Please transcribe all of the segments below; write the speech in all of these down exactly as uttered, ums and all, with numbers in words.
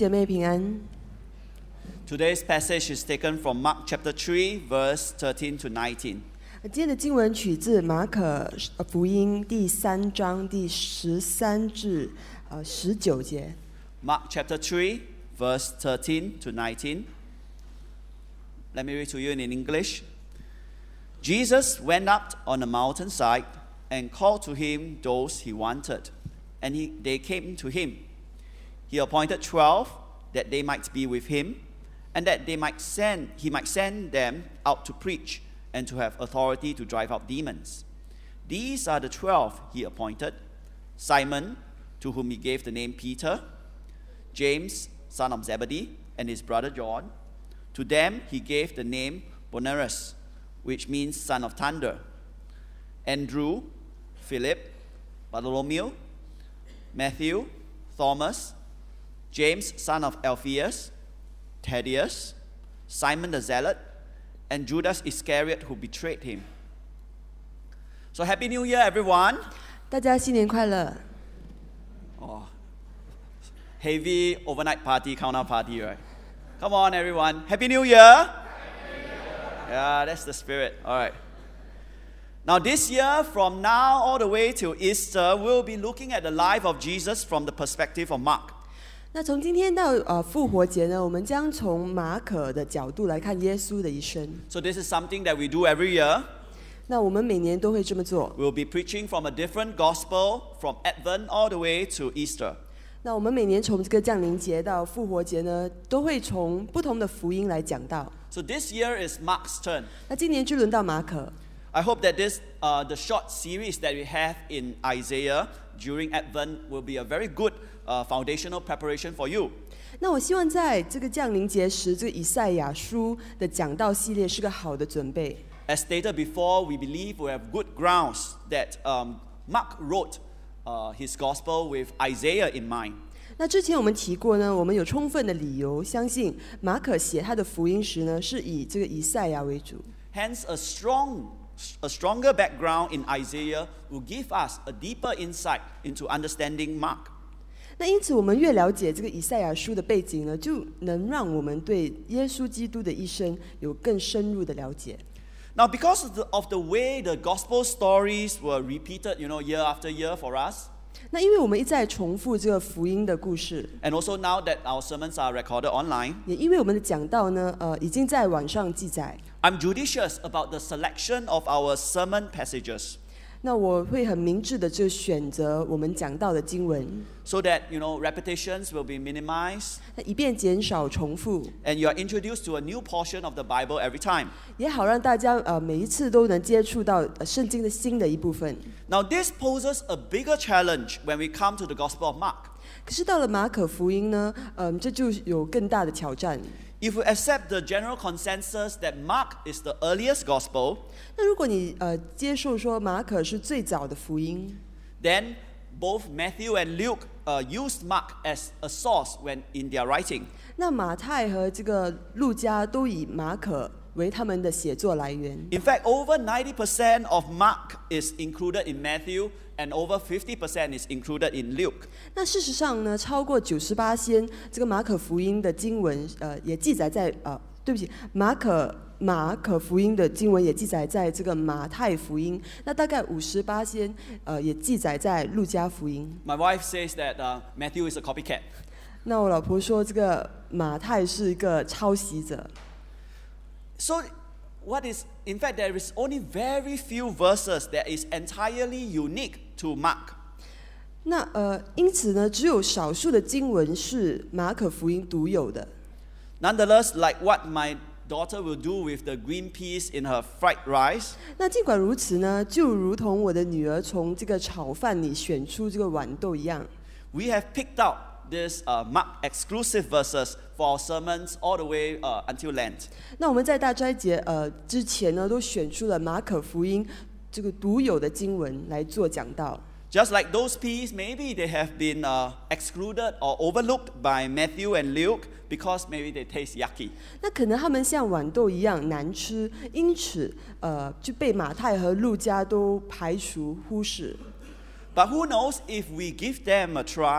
姐妹平安。 Today's passage is taken from Mark chapter three, verse thirteen to nineteen. 今天的经文取自马可福音第三章第十三至呃十九节。 Mark chapter three, verse thirteen to nineteen. Let me read to you in English. Jesus went up on a mountainside and called to him those he wanted, and he, they came to him. He appointed twelve that they might be with him, and that they might send, he might send them out to preach and to have authority to drive out demons. These are the twelve he appointed: Simon, to whom he gave the name Peter; James, son of Zebedee, and his brother John. To them he gave the name Boanerges, which means son of thunder; Andrew, Philip, Bartholomew, Matthew, Thomas, James, son of Alphaeus, Thaddeus, Simon the Zealot, and Judas Iscariot, who betrayed him. So Happy New Year, everyone. 大家新年快乐！ Oh, heavy overnight party, countdown party, right? Come on, everyone. Happy New Year. Happy New Year. Yeah, that's the spirit. All right. Now, this year, from now all the way till Easter, we'll be looking at the life of Jesus from the perspective of Mark. 那从今天到呃复活节呢，我们将从马可的角度来看耶稣的一生。 So this is something that we do every year. 那我们每年都会这么做。 We'll be preaching from a different gospel from Advent all the way to Easter. 那我们每年从这个降临节到复活节呢，都会从不同的福音来讲到。 So this year is Mark's turn. 那今年就轮到马可。 I hope that this, uh, the short series that we have in Isaiah during Advent will be a very good uh, foundational preparation for you. 那我希望在这个降临节时，这个以赛亚书的讲道系列是个好的准备。 As stated before, we believe we have good grounds that um, Mark wrote uh, his gospel with Isaiah in mind. 那之前我们提过呢，我们有充分的理由相信马可写他的福音时呢，是以这个以赛亚为主。 Hence, a strong, a stronger background in Isaiah will give us a deeper insight into understanding Mark. 那因此，我们越了解这个以赛亚书的背景呢，就能让我们对耶稣基督的一生有更深入的了解。 Now, because of the, of the way the gospel stories were repeated, you know, year after year for us, 那因为我们一再重复这个福音的故事， and also now that our sermons are recorded online, 也因为我们的讲道呢，呃，已经在网上记载。 I'm judicious about the selection of our sermon passages, 那我会很明智的就选择我们讲到的经文， so that, you know, repetitions will be minimized, 那以便减少重复， and you are introduced to a new portion of the Bible every time. 也好让大家呃每一次都能接触到呃圣经的新的一部分。 Now, this poses a bigger challenge when we come to the Gospel of Mark. 可是到了马可福音呢，嗯、这就有更大的挑战。 If we accept the general consensus that Mark is the earliest gospel, 那如果你呃接受说马可是最早的福音， then both Matthew and Luke uh, used Mark as a source when in their writing. 那马太和这个路加都以马可为他们的写作来源。 In fact, over ninety percent of Mark is included in Matthew, and over fifty percent is included in Luke. 那事实上呢，超过九十八仙这个马可福音的经文，呃，也记载在呃，对不起，马可马可福音的经文也记载在这个马太福音。那大概五十八仙，呃，也记载在路加福音。 My wife says that uh, Matthew is a copycat. 那我老婆说，这个马太是一个抄袭者。 So, what is, in fact, there is only very few verses that is entirely unique to Mark. 那呃，因此呢，只有少数的经文是马可福音独有的。 Nonetheless, like what my daughter will do with the green peas in her fried rice, 那尽管如此呢，就如同我的女儿从这个炒饭里选出这个豌豆一样， we have picked out these uh, Mark exclusive verses for our sermons all the way uh, until Lent. 那我们在大斋节呃之前呢，都选出了马可福音这个独有的经文来做讲道。 Just like those peas, maybe they have been uh, excluded or overlooked by Matthew and Luke because maybe they taste yucky. 那可能他们像豌豆一样难吃，因此呃就被马太和路加都排除忽视。 But who knows, if we give them a try,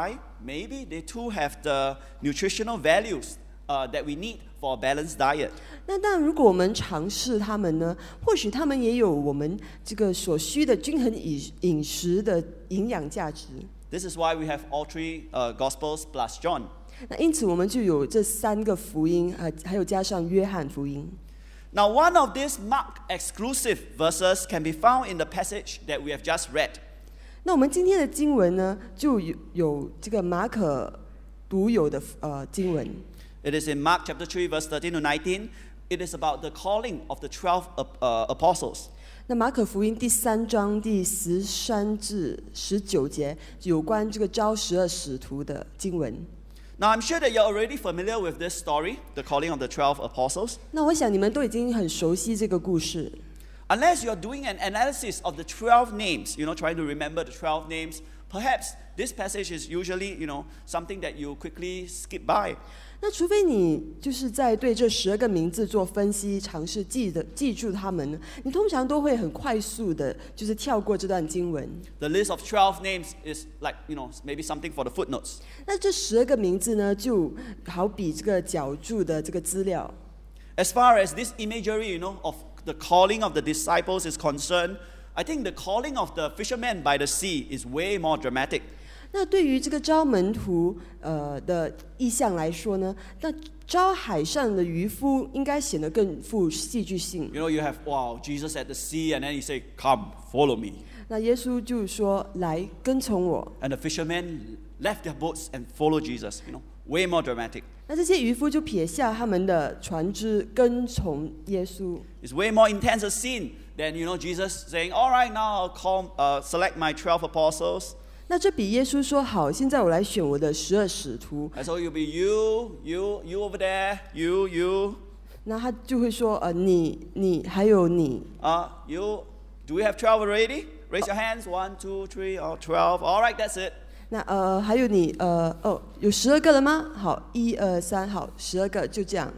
maybe they too have the nutritional values uh, that we need for a balanced diet. 那但如果我们尝试它们呢，或许它们也有我们这个所需的均衡饮饮食的营养价值。 This is why we have all three uh, Gospels plus John. 那因此我们就有这三个福音，呃，还有加上约翰福音。 Now, one of these Mark exclusive verses can be found in the passage that we have just read. 那我们今天的经文呢，就有有这个马可独有的呃经文。 It is in Mark chapter three, verse thirteen to nineteen. It is about the calling of the twelve uh, apostles. 那马可福音第三章第十三至十九节，有关这个召十二使徒的经文。 Now, I'm sure that you're already familiar with this story, the calling of the twelve apostles. 那我想你们都已经很熟悉这个故事。 Unless you're doing an analysis of the twelve names, you know, trying to remember the twelve names, perhaps this passage is usually, you know, something that you quickly skip by. 那除非你就是在对这十二个名字做分析，尝试记得记住他们呢，你通常都会很快速的，就是跳过这段经文。 The list of twelve names is like, you know, maybe something for the footnotes. 那这十二个名字呢，就好比这个脚注的这个资料。 As far as this imagery, you know, of the calling of the disciples is concerned, I think the calling of the fishermen by the sea is way more dramatic. 那对于这个招门徒呃的意象来说呢，那招海上的渔夫应该显得更富戏剧性。 You know, you have, wow, Jesus at the sea, and then he say, come, follow me. 那耶稣就说：“来，跟从我。” And the fishermen left their boats and followed Jesus, you know, way more dramatic. 那这些渔夫就撇下他们的船只，跟从耶稣。 It's way more intense a scene than, you know, Jesus saying, all right, now I'll call, uh, select my twelve apostles. 那这比耶稣说：“好，现在我来选我的十二使徒。” And so you'll be you, you, you over there, you, you. 那他就会说：“呃，你、你还有你。” Uh, you, do we have twelve already? Raise your hands. One, two, three, or twelve. All right, that's it. 那呃，还有你，呃，哦，有十二个了吗？好，一二三，好，十二个，就这样。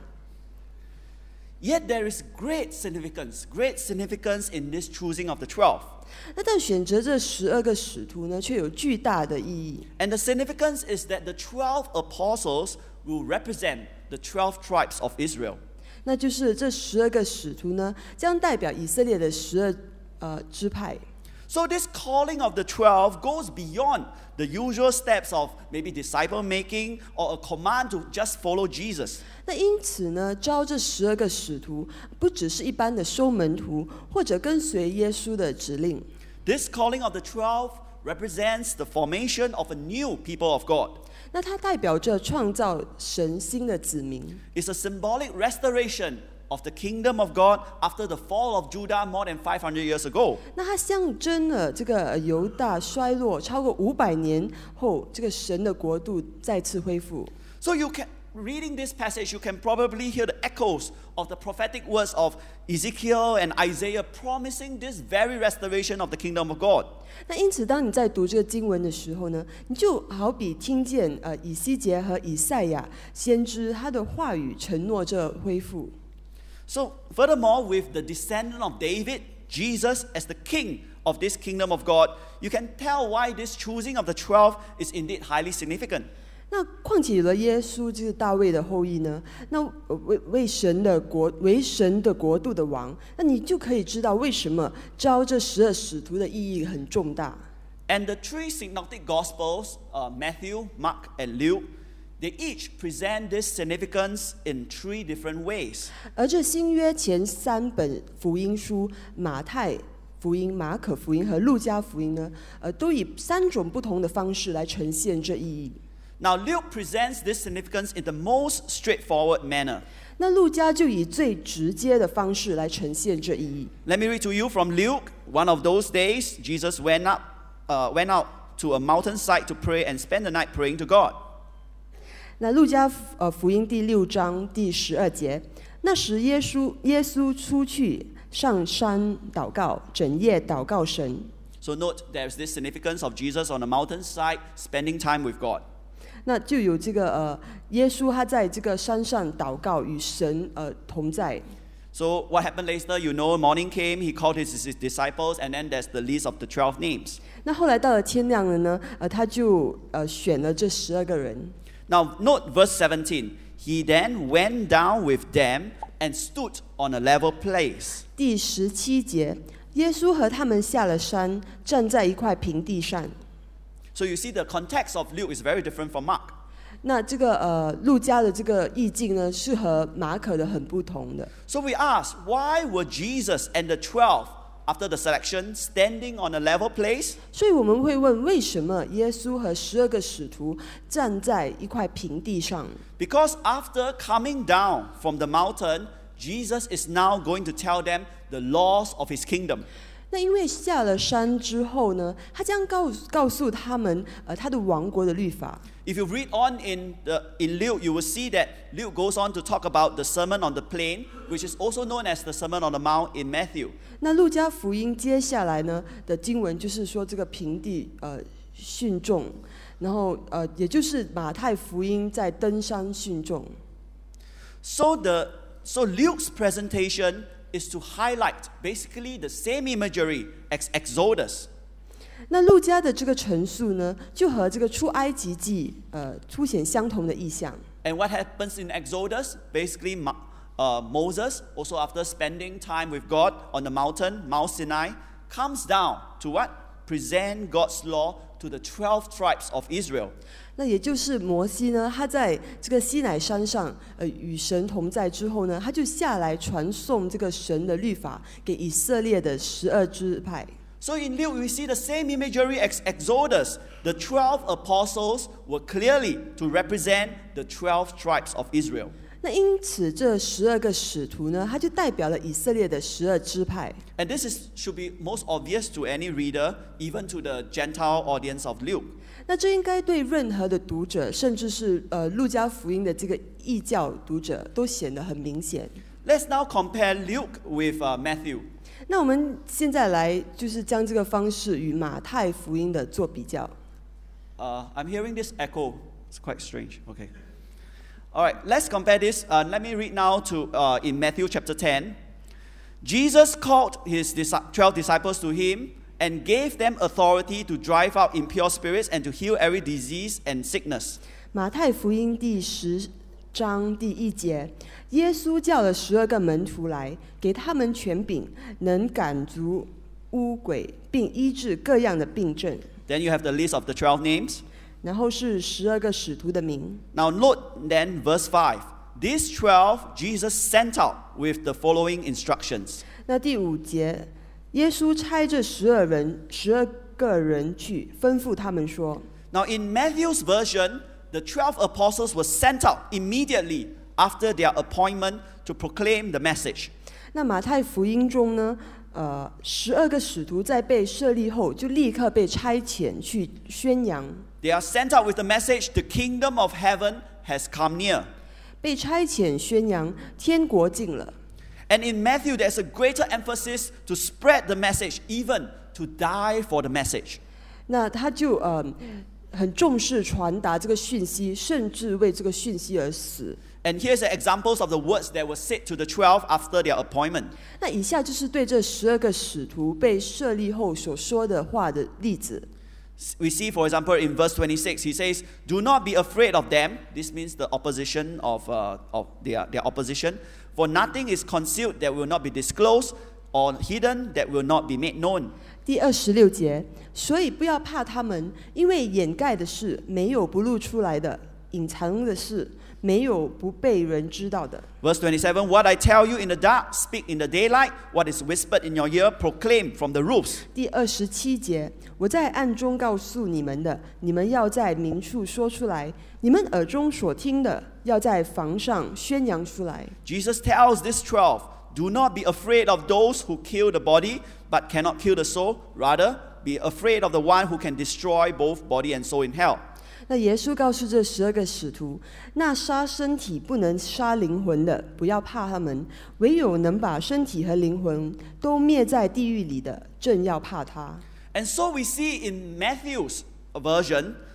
Yet there is great significance, great significance in this choosing of the twelve. 那但选择这十二个使徒呢，却有巨大的意义。 And the significance is that the twelve apostles will represent the twelve tribes of Israel. 那就是这十二个使徒呢，将代表以色列的十二呃支派。 So this calling of the twelve goes beyond the usual steps of maybe disciple making or a command to just follow Jesus. 那因此呢，招这十二个使徒，不只是一般的收门徒，或者跟随耶稣的指令。 This calling of the twelve represents the formation of a new people of God. 那它代表着创造神新的子民。 It's a symbolic restoration of the kingdom of God after the fall of Judah more than five hundred years ago. 那它象征了这个犹大衰落超过五百年后，这个神的国度再次恢复。 So you can, reading this passage, you can probably hear the echoes of the prophetic words of Ezekiel and Isaiah promising this very restoration of the kingdom of God. 那因此，当你在读这个经文的时候呢，你就好比听见呃以西结和以赛亚先知他的话语承诺这恢复。 So furthermore, with the descendant of David, Jesus as the king of this kingdom of God, you can tell why this choosing of the twelve is indeed highly significant. 那况且有了耶稣，就是大卫的后裔呢，那为为神的国为神的国度的王，那你就可以知道为什么招这十二使徒的意义很重大。 And the three synoptic gospels, uh, Matthew, Mark, and Luke, they each present this significance in three different ways. 而这新约前三本福音书马太福音、马可福音和路加福音呢，呃，都以三种不同的方式来呈现这意义。 Now, Luke presents this significance in the most straightforward manner. 那路加就以最直接的方式来呈现这意义。 Let me read to you from Luke. One of those days, Jesus went up, uh, went out to a mountainside to pray and spend the night praying to God. 那路加呃福音第六章第十二节，那时耶稣耶稣出去上山祷告，整夜祷告神。 So note there's this significance of Jesus on the mountainside spending time with God. 那就有这个呃耶稣他在这个山上祷告，与神呃同在。 So what happened later? You know, morning came, he called his, his disciples, and then there's the list of the twelve names. 那后来到了天亮了呢，呃，他就呃选了这十二个人。 Now note verse seventeen. He then went down with them and stood on a level place. 第十七节，耶稣和他们下了山，站在一块平地上。 So you see, the context of Luke is very different from Mark. 那这个呃，路加的这个意境呢，是和马可的很不同的。 So we ask, why were Jesus and the twelve, after the selection, standing on a level place? 所以我们会问，为什么耶稣和十二个使徒站在一块平地上？ Because after coming down from the mountain, Jesus is now going to tell them the laws of his kingdom. 那因为下了山之后呢，他将告告诉他们，呃，他的王国的律法。 If you read on in, the, in Luke, you will see that Luke goes on to talk about the Sermon on the Plain, which is also known as the Sermon on the Mount in Matthew. 那路加福音接下来呢的经文就是说这个平地呃训众，然后呃也就是马太福音在登山训众。 So the so Luke's presentation is to highlight basically the same imagery as Exodus. 那路加的这个陈述呢，就和这个出埃及记呃凸显相同的意象。 And what happens in Exodus? Basically, uh, Moses, also after spending time with God on the mountain, Mount Sinai, comes down to what? Present God's law to the twelve tribes of Israel. 那也就是摩西呢，他在这个西乃山上，呃，与神同在之后呢，他就下来传送这个神的律法给以色列的十二支派。 So in Luke, we see the same imagery as Exodus. The twelve apostles were clearly to represent the twelve tribes of Israel. 那因此，这十二个使徒呢，他就代表了以色列的十二支派。 And this is, should be most obvious to any reader, even to the Gentile audience of Luke. 那这应该对任何的读者，甚至是呃路加福音的这个异教读者，都显得很明显。 Let's now compare Luke with uh, Matthew. 那我们现在来就是将这个方式与马太福音的做比较。 Uh, I'm hearing this echo. It's quite strange. Okay. All right, let's compare this. Uh, let me read now to uh, in Matthew chapter ten. Jesus called his twelve disciples to him and gave them authority to drive out impure spirits and to heal every disease and sickness. 马太福音第十章第一节，耶稣叫了十二个门徒来，给他们权柄，能赶逐污鬼，并医治各样的病症。 Then you have the list of the twelve names. 然后是十二个使徒的名。 Now note then verse five. These twelve Jesus sent out with the following instructions. 那第五节，耶稣差这十二人、十二个人去，吩咐他们说。 Now in Matthew's version, the twelve apostles were sent out immediately after their appointment to proclaim the message. 那马太福音中呢，呃，十二个使徒在被设立后，就立刻被差遣去宣扬。 They are sent out with the message, the kingdom of heaven has come near. 被差遣宣扬，天国近了。 And in Matthew, there's a greater emphasis to spread the message, even to die for the message. 那他就呃很重视传达这个讯息，甚至为这个讯息而死。 And here's the examples of the words that were said to the twelve after their appointment. 那以下就是对这十二个使徒被设立后所说的话的例子。 We see, for example, in verse twenty-six, he says, "Do not be afraid of them." This means the opposition of, uh, of their, their opposition. For nothing is concealed that will not be disclosed, or hidden that will not be made known. 第二十六节，所以不要怕他们，因为掩盖的事没有不露出来的，隐藏的事没有不被人知道的。 Verse twenty-seven, "What I tell you in the dark, speak in the daylight. What is whispered in your ear, proclaim from the roofs." 第二十七节，我在暗中告诉你们的，你们要在明处说出来；你们耳中所听的，要在房上宣扬出来。 Jesus tells these twelve, "Do not be afraid of those who kill the body, but cannot kill the soul. Rather, be afraid of the one who can destroy both body and soul in hell." 那耶稣告诉这十二个使徒，那杀身体不能杀灵魂的，不要怕他们；唯有能把身体和灵魂都灭在地狱里的，正要怕他。 And so we see in Matthew's version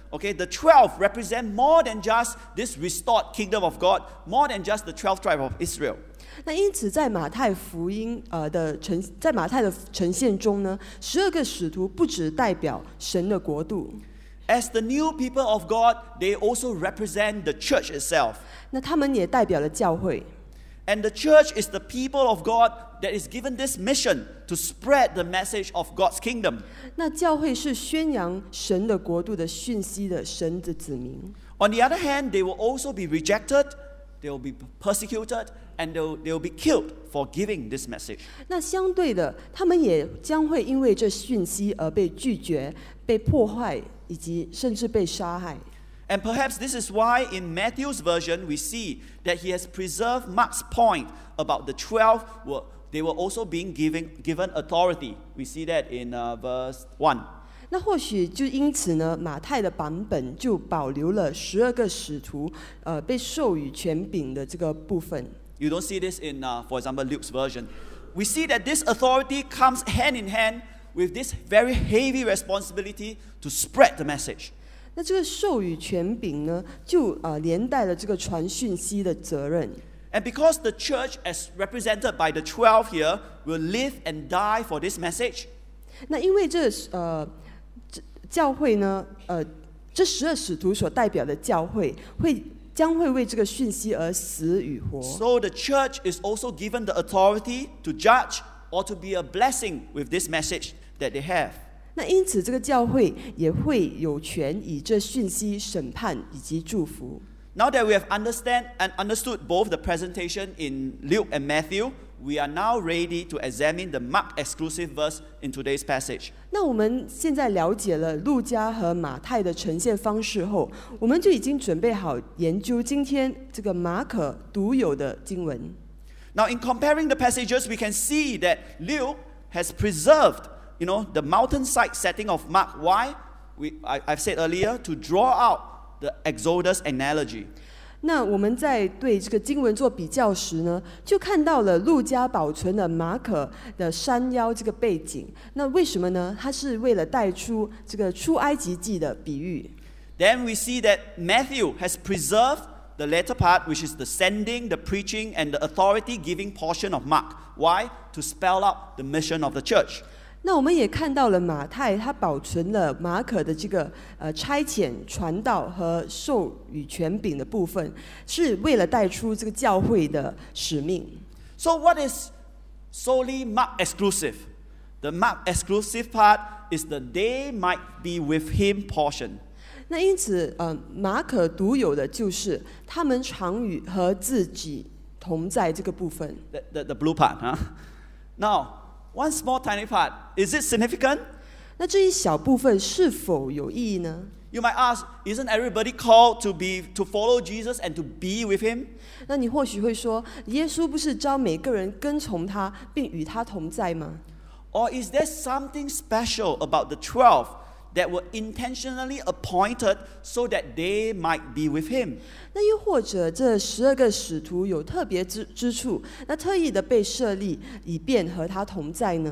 okay, the twelve represent more than just this restored kingdom of God, more than just the twelve tribes of Israel. 那因此，在马太福音呃的呈，在马太的呈现中呢，十二个使徒不只代表神的国度， As the new people of God, they also represent the church itself. 那他们也代表了教会。 And the church is the people of God that is given this mission to spread the message of God's kingdom. 那教会是宣扬神的国度的讯息的神的子民。 On the other hand, they will also be rejected, they will be persecuted, and they will, they will be killed for giving this message. 那相对的，他们也将会因为这讯息而被拒绝、被破坏，以及甚至被杀害。 And perhaps this is why in Matthew's version we see that he has preserved Mark's point about the twelve were they were also being given given authority. We see that in uh, verse one. 那或许就因此呢，马太的版本就保留了十二个使徒呃被授予权柄的这个部分。 You don't see this in, uh, for example, Luke's version. We see that this authority comes hand in hand with this very heavy responsibility to spread the message. 那这个授予权柄呢，就呃连带了这个传讯息的责任。 And because the church, as represented by the twelve here, will live and die for this message, 那因为这呃这教会呢，呃这十二使徒所代表的教会会将会为这个讯息而死与活。 so the church is also given the authority to judge or to be a blessing with this message that they have. 那因此，这个教会也会有权以这讯息审判以及祝福。 Now that we have understand and understood both the presentation in Luke and Matthew, we are now ready to examine the Mark exclusive verse in today's passage. 那我们现在了解了路加和马太的呈现方式后，我们就已经准备好研究今天这个马可独有的经文。 Now, in comparing the passages, we can see that Luke has preserved, you know, the mountainside setting of Mark. Why? We, I, I've said earlier, to draw out the Exodus analogy. 那我们在对这个经文做比较时呢，就看到了路加保存了马可的山腰这个背景。那为什么呢？它是为了带出这个出埃及记的比喻。 Then we see that Matthew has preserved the latter part, which is the sending, the preaching, and the authority-giving portion of Mark. Why? To spell out the mission of the church. 那我们也看到了马太，他保存了马可的这个呃差遣、传道和授予权柄的部分，是为了带出这个教会的使命。 So what is solely Mark exclusive? The Mark exclusive part is the they might be with him portion. 那因此，呃，马可独有的就是他们常与和自己同在这个部分。 The, the, the blue part, huh? Now, one small tiny part, is it significant? 那这一小部分是否有意义呢？ You might ask, isn't everybody called to be to follow Jesus and to be with him? 那你或许会说，耶稣不是召每个人跟从他，并与他同在吗？ Or is there something special about the twelve that were intentionally appointed so that they might be with him? 那又或者这十二个使徒有特别之之处，那特意的被设立，以便和他同在呢？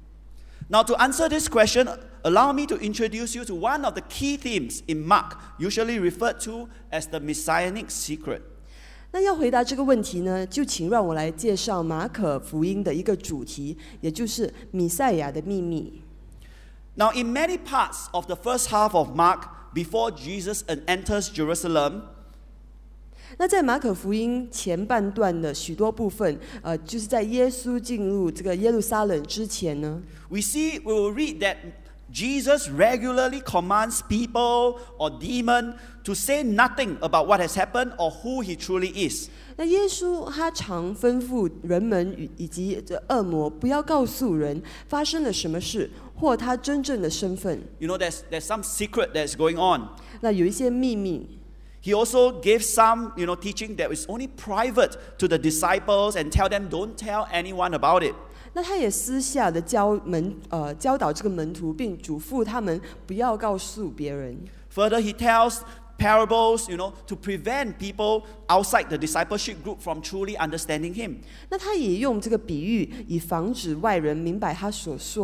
Now, to answer this question, allow me to introduce you to one of the key themes in Mark, usually referred to as the messianic secret. 那要回答这个问题呢，就请让我来介绍马可福音的一个主题，也就是弥赛亚的秘密。 Now, in many parts of the first half of Mark, before Jesus enters Jerusalem, 那在马可福音前半段的许多部分，呃，就是在耶稣进入这个耶路撒冷之前呢， we see, we will read that Jesus regularly commands people or demons to say nothing about what has happened or who he truly is. 那耶稣他常吩咐人们与以及这恶魔不要告诉人发生了什么事，或他真正的身份。 You know, there's, there's some secret that's going on. 那有一些秘密。 He also gave some, you know, teaching that is only private to the disciples and tell them don't tell anyone about it. 那他也私下的教门呃教导这个门徒，并嘱咐他们不要告诉别人。 Further, he tells parables, you know, to prevent people outside the discipleship group from truly understanding him. 那他也用这个比喻，以防止外人明白他所说的。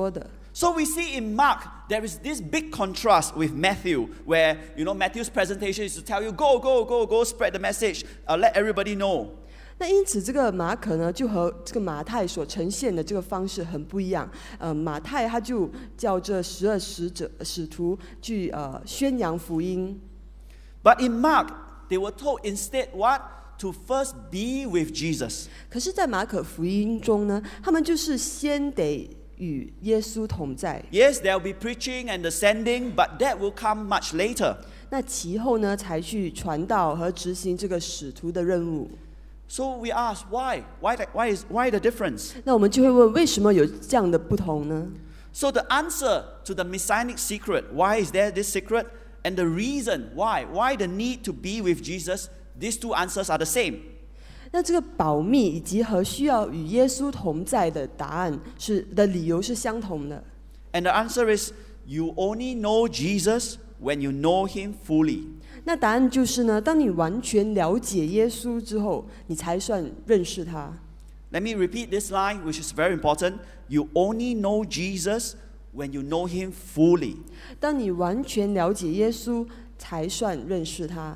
So we see in Mark, there is this big contrast with Matthew, where, you know, Matthew's presentation is to tell you, go, go, go, go, spread the message, uh, let everybody know. 那因此，这个马可呢，就和这个马太所呈现的这个方式很不一样。呃，马太他就叫这十二使者使徒去呃宣扬福音。 But in Mark, they were told instead what? To first be with Jesus. 可是，在马可福音中呢，他们就是先得与耶稣同在。 Yes, there will be preaching and the sending, but that will come much later. 那其后呢，才去传道和执行这个使徒的任务。 So we ask, why? Why, the, why, is, why the difference? 那我们就会问，为什么有这样的不同呢？ So the answer to the messianic secret, why is there this secret? And the reason why, why the need to be with Jesus, these two answers are the same. 那这个保密以及和需要与耶稣同在的答案是的理由是相同的。 And the answer is, you only know Jesus when you know him fully. 那答案就是呢，当你完全了解耶稣之后，你才算认识他。 Let me repeat this line, which is very important. You only know Jesus when you know him fully. 当你完全了解耶稣，才算认识他。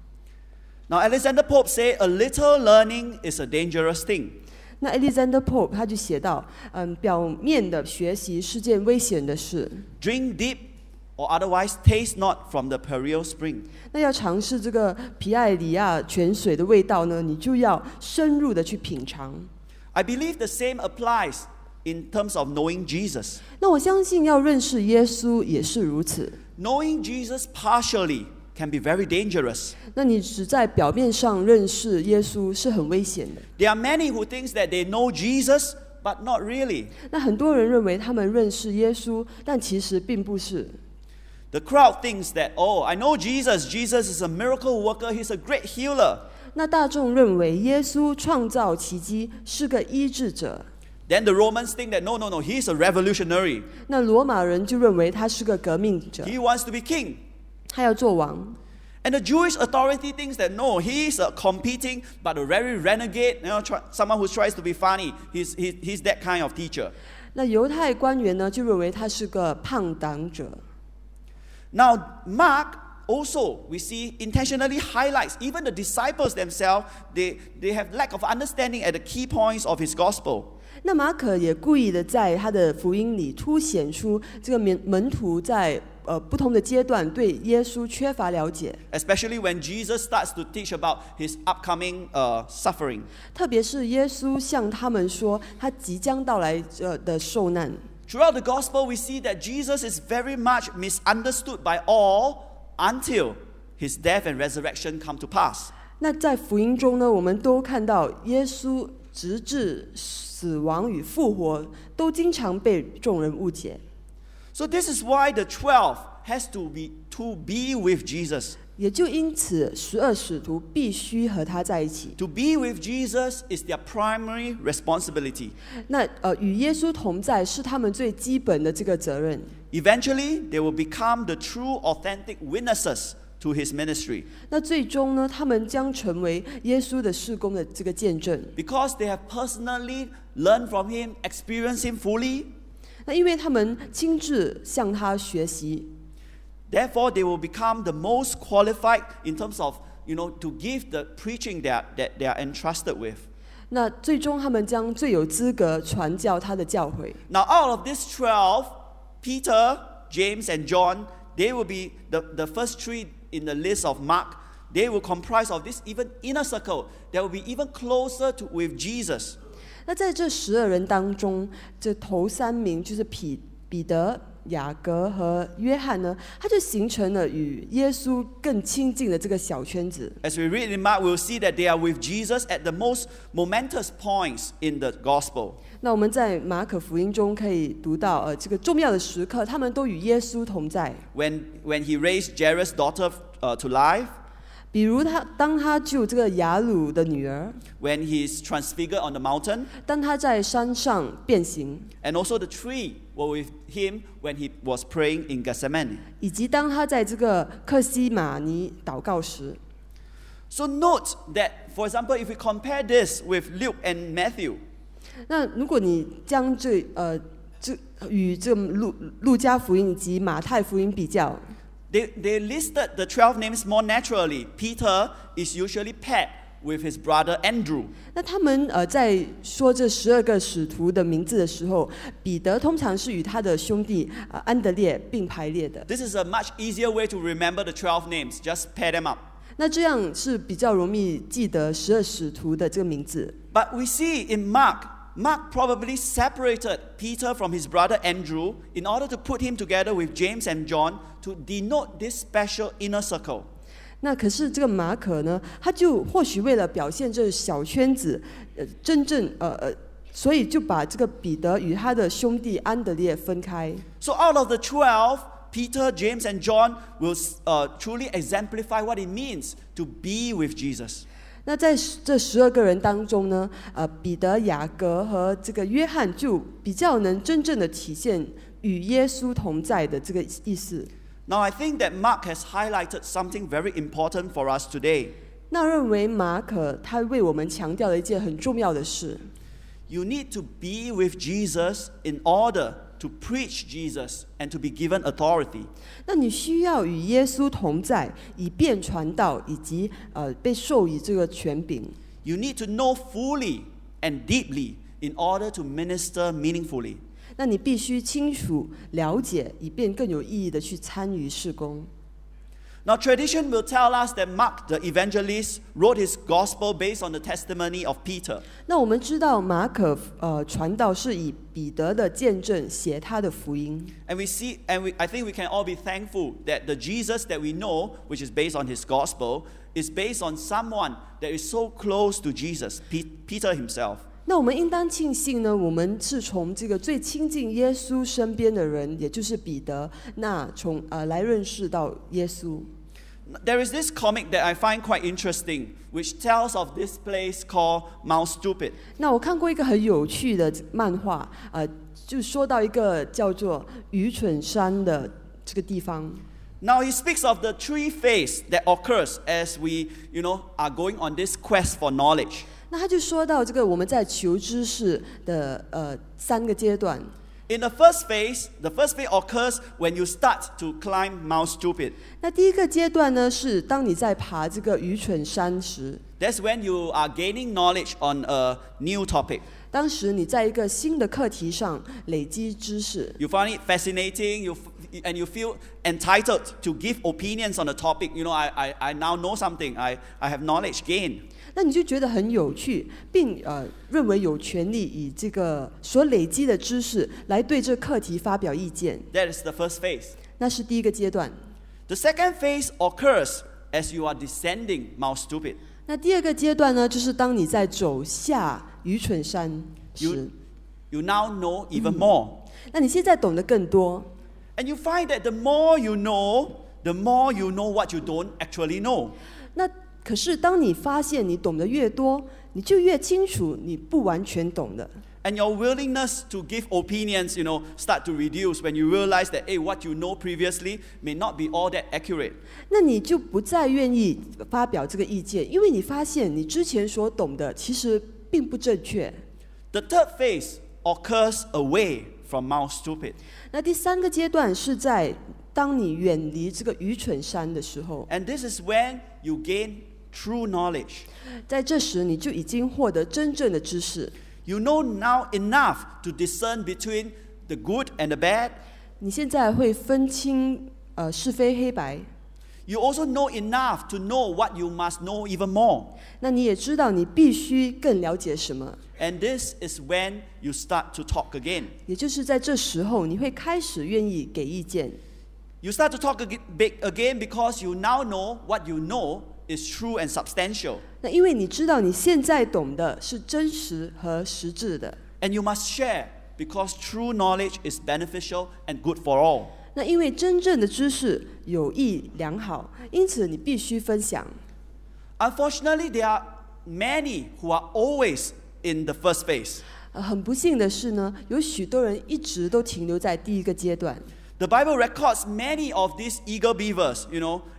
Now, Alexander Pope said, a little learning is a dangerous thing. 那 Alexander Pope 他就写到，嗯，表面的学习是件危险的事。 Drink deep, or otherwise taste not from the pearl spring. 那要尝试这个皮埃里亚泉水的味道呢，你就要深入的去品尝。 I believe the same applies in terms of knowing Jesus. 那我相信要认识耶稣也是如此。 Knowing Jesus partially can be very dangerous. 那你只在表面上认识耶稣是很危险的。 There are many who think that they know Jesus, but not really. 那很多人认为他们认识耶稣，但其实并不是。 The crowd thinks that, oh, I know Jesus. Jesus is a miracle worker. He's a great healer. 那大众认为耶稣创造奇迹，是个医治者。 Then the Romans think that, no, no, no, he's a revolutionary. 那罗马人就认为他是个革命者， He wants to be king. 他要做王。 And the Jewish authority thinks that, no, he's a competing, but a very renegade, you know, try, someone who tries to be funny. He's, he, he's that kind of teacher. 那犹太官员呢，就认为他是个叛党者。 Now, Mark also, we see, intentionally highlights, even the disciples themselves, they, they have lack of understanding at the key points of his gospel. 那马可也故意的在他的福音里凸显出这个门门徒在呃不同的阶段对耶稣缺乏了解， Especially when Jesus starts to teach about his upcoming uh, suffering. 特别是耶稣向他们说他即将到来呃的受难。 Throughout the gospel, we see that Jesus is very much misunderstood by all until his death and resurrection come to pass. 那在福音中呢，我们都看到耶稣直至死亡与复活都经常被众人误解。 So this is why the twelve has to be to be with Jesus. 也就因此，十二使徒必须和他在一起。 To be with Jesus is their primary responsibility. 那呃，与耶稣同在是他们最基本的这个责任。 Eventually, they will become the true, authentic witnesses to his ministry. 那最终呢，他们将成为耶稣的事工的这个见证。 Because they have personally learned from him, experienced him fully. 那因为他们亲自向他学习。 Therefore, they will become the most qualified in terms of, you know, to give the preaching that, that they are entrusted with. 那最终他们将最有资格传教他的教诲。 Now, out of these twelve, Peter, James, and John, they will be the, the first three in the list of Mark. They will comprise of this even inner circle that will be even closer to with Jesus. 那在这十二人当中，这头三名就是彼彼得、雅各和约翰呢，他就形成了与耶稣更亲近的这个小圈子。 As we read in Mark, we'll see that they are with Jesus at the most momentous points in the gospel. 那我们在马可福音中可以读到，呃，这个重要的时刻，他们都与耶稣同在。 When, when he raised Jairus' daughter uh, to life, 比如他当他救这个雅鲁的女儿， when he's transfigured on the mountain, 当他在山上变形， and also the three were with him when he was praying in Gethsemane. 以及当他在这个克西马尼祷告时。 So note that, for example, if we compare this with Luke and Matthew, 那如果你将这呃这与这路路加福音以及马太福音比较。 They, they listed the twelve names more naturally. Peter is usually paired with his brother Andrew. 那他们呃在说这十二个使徒的名字的时候，彼得通常是与他的兄弟呃安德烈并排列的。 This is a much easier way to remember the twelve names. Just pair them up. 那这样是比较容易记得十二使徒的这个名字。 But we see in Mark, Mark probably separated Peter from his brother Andrew in order to put him together with James and John to denote this special inner circle. 那可是这个马可呢，他就或许为了表现这小圈子，呃，真正呃呃，所以就把这个彼得与他的兄弟安德烈分开。 So out of the twelve, Peter, James, and John will uh, truly exemplify what it means to be with Jesus. 那在这十二个人当中呢，呃，彼得、雅各和这个约翰就比较能真正的体现与耶稣同在的这个意思。 Now, I think that Mark has highlighted something very important for us today. 那认为马可他为我们强调了一件很重要的事。 You need to be with Jesus in order to preach Jesus and to be given authority. 那你需要与耶稣同在，以便传道，以及呃被授予这个权柄。 You need to know fully and deeply in order to minister meaningfully. 那你必须清楚了解，以便更有意义的去参与事工。 Now, tradition will tell us that Mark, the evangelist, wrote his gospel based on the testimony of Peter. 那我们知道马可呃传道是以彼得的见证写他的福音。 And we see, and we, I think we can all be thankful that the Jesus that we know, which is based on his gospel, is based on someone that is so close to Jesus, Peter himself. 那我们应当庆幸呢，我们是从这个最亲近耶稣身边的人，也就是彼得，那从呃来认识到耶稣。 There is this comic that I find quite interesting, which tells of this place called Mount Stupid. 那我看过一个很有趣的漫画，呃，就说到一个叫做愚蠢山的这个地方。 Now he speaks of the three phases that occurs as we, you know, are going on this quest for knowledge. 那他就说到这个我们在求知识的呃三个阶段。 In the first phase, the first phase occurs when you start to climb Mount Stupid. 那第一个阶段呢，是当你在爬这个愚蠢山时， That's when you are gaining knowledge on a new topic. 当时你在一个新的课题上累积知识。 You find it fascinating, you f- and you feel entitled to give opinions on the topic. You know, I, I, I now know something. I, I have knowledge gained. 那你就觉得很有趣，并呃认为有权利以这个所累积的知识来对这课题发表意见。 That is the first phase. 那是第一个阶段。 The second phase occurs as you are descending Mount Stupid. 那第二个阶段呢，就是当你在走下愚蠢山时 You,，you now know even more. 那你现在懂得更多。 And you find that the more you know, the more you know what you don't actually know. 那可是当你发现你懂得越多，你就越清楚你不完全懂的。 And your willingness to give opinions, you know, start to reduce when you realize that, hey, what you know previously may not be all that accurate. 那你就不再愿意发表这个意见，因为你发现你之前所懂的其实并不正确。 The third phase occurs away from Mount Stupid. 那第三个阶段是在当你远离这个愚蠢山的时候， And this is when you gain true knowledge. 在这时你就已经获得真正的知识。 You know now enough to discern between the good and the bad. 你现在会分清呃是非黑白。 You also know enough to know what you must know even more. 那你也知道你必须更了解什么。 And this is when you start to talk again. 也就是在这时候，你会开始愿意给意见。 You start to talk again because you now know what you know is true and substantial. 那因为你知道你现在懂的是真实和实质的。 And you must share because true knowledge is beneficial and good for all. 那因为真正的知识有益良好，因此你必须分享。 Unfortunately, there are many who are always in the first phase. 呃，很不幸的是呢，有许多人一直都停留在第一个阶段。 The Bible records many of these eager beavers, you know,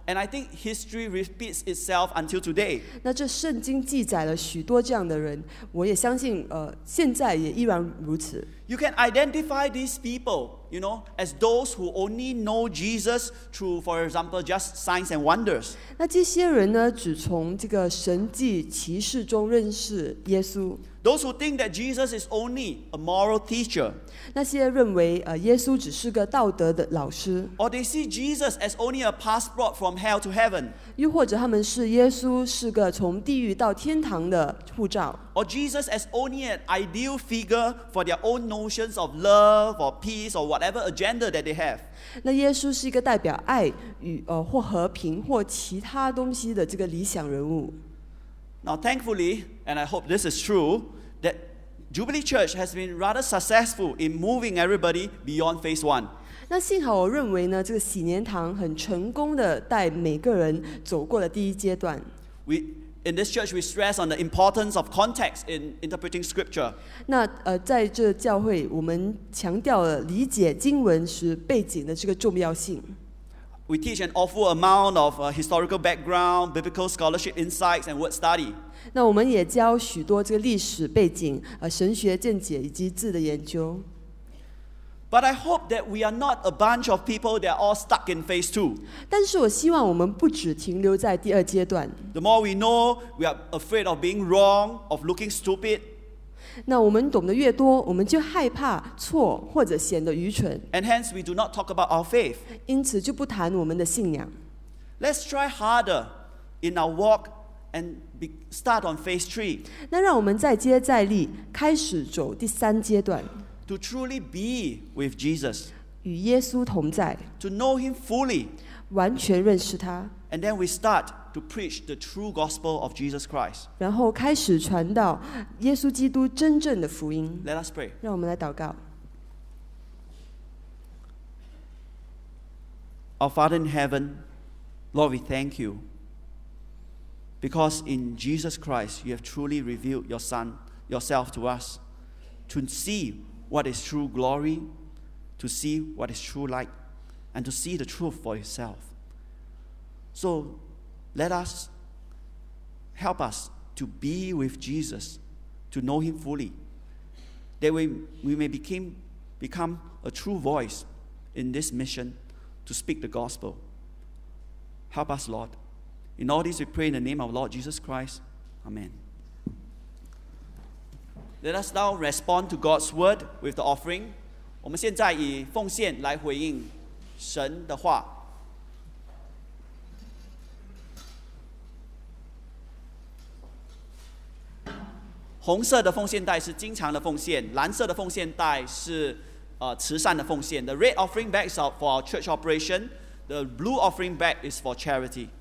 and I think history repeats itself until today. 那这圣经记载了许多这样的人，我也相信，呃，现在也依然如此。 You can identify these people, you know, as those who only know Jesus through, for example, just signs and wonders. 那这些人呢，只从这个神迹奇事中认识耶稣。 Those who think that Jesus is only a moral teacher. 那些认为呃耶稣只是个道德的老师， Or they see Jesus as only a passport from hell to heaven. 又或者他们是耶稣是个从地狱到天堂的护照， Or Jesus as only an ideal figure for their own notions of love or peace or whatever agenda that they have. 那耶稣是一个代表爱与呃或和平或其他东西的这个理想人物。 Now, thankfully, and I hope this is true, that Jubilee Church has been rather successful in moving everybody beyond phase one. 那幸好我认为呢，这个喜年堂很成功的带每个人走过了第一阶段。 We, in this church, we stress on the importance of context in interpreting Scripture. 那呃，在这教会，我们强调了理解经文时背景的这个重要性。 We teach an awful amount of uh, historical background, biblical scholarship insights, and word study. 那我们也教许多这个历史背景、呃神学见解以及字的研究。 But I hope that we are not a bunch of people that are all stuck in phase two. 但是我希望我们不只停留在第二阶段。 The more we know, we are afraid of being wrong, of looking stupid. 那我们懂得越多，我们就害怕错或者显得愚蠢， And hence, we do not talk about our faith. 因此就不谈我们的信仰。 Let's try harder in our walk and be, start on phase three. 那让我们再接再厉，开始走第三阶段， To truly be with Jesus, 与耶稣同在， to know Him fully. 完全认识他， And then we start to preach the true gospel of Jesus Christ. 然后开始传道耶稣基督真正的福音。 Let us pray. 让我们来祷告。 Our Father in heaven, Lord, we thank you. Because in Jesus Christ, you have truly revealed your Son, yourself to us, to see what is true glory, to see what is true light, and to see the truth for yourself. So let us, help us to be with Jesus, to know Him fully, that we, we may become, become a true voice in this mission to speak the gospel. Help us, Lord. In all this we pray in the name of Lord Jesus Christ. Amen. Let us now respond to God's word with the offering. 我们现在以奉献来回应神的话。红色的奉献袋是经常的奉献，蓝色的奉献袋是呃慈善的奉献。The red offering bag is for our church operation. The blue offering bag is for charity.